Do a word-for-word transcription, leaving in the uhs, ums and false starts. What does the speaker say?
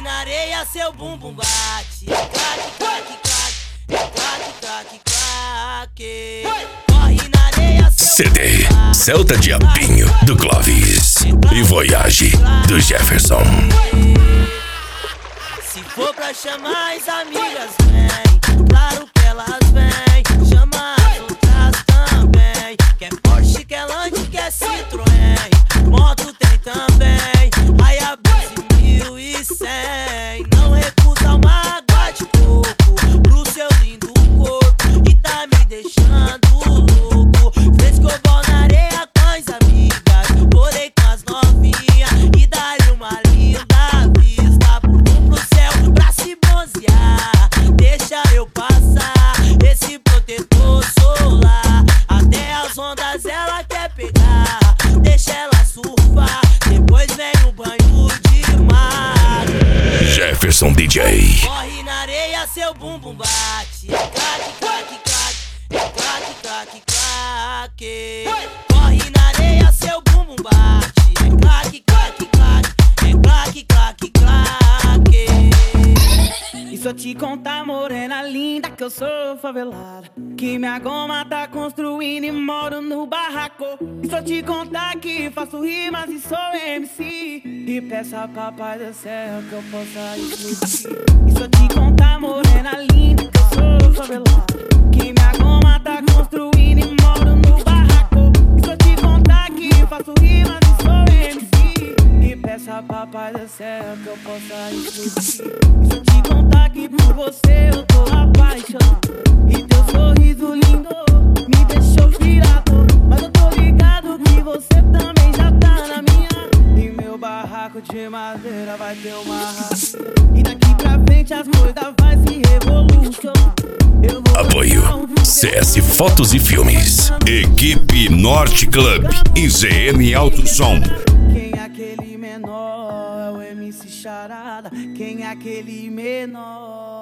na areia, seu bumbum bate. Claque, claque, claque, claque, claque, claque. Corre na areia, seu C D Celta Diabinho do Clóvis e Voyage do Jefferson. Se for pra chamar as amigas, vem. Claro que elas vêm. Chama as outras também. Quer Porsche, quer Land, quer Citroën. Moto tem também. Hayabusa mil e cem. Não recusa uma água de coco pro seu lindo corpo. E tá me deixando louco. Frescobol na areia com as amigas. Porei com as novinhas. E dá-lhe uma linda vista pro céu pra se bronzear. Deixa eu passar esse protetor solar. Até as ondas ela quer pegar. Deixa ela surfar. Depois vem um banho de mar. Jefferson D J. Corre na areia, seu bumbum bate. Claque, claque, claque. Claque, claque, claque. Corre na areia, seu bumbum bate. Claque, claque, claque. Claque, claque, claque. E se eu te contar, morena linda, que eu sou favelada, que minha goma tá construindo e moro no barraco. E se eu te contar que faço rimas e sou M C, e peço a papai do céu que eu possa explodir. E se eu te contar, morena linda, que eu sou favelada, que minha goma tá construindo e moro no barraco. E se eu te contar que faço rimas e sou M C, e peço a papai do céu que eu possa explodir. E se eu te contar que por você eu tô apaixonado, e teu sorriso lindo me deixou virado. Mas eu tô ligado que você também já tá na minha, e meu barraco de madeira vai ter uma raça. E daqui pra frente as coisas vai se revolucionar. Eu vou Apoio C S Fotos e Filmes, Equipe Norte Club e Z M Alto Som. Quem é aquele menor? É o M C Charada. Quem é aquele menor?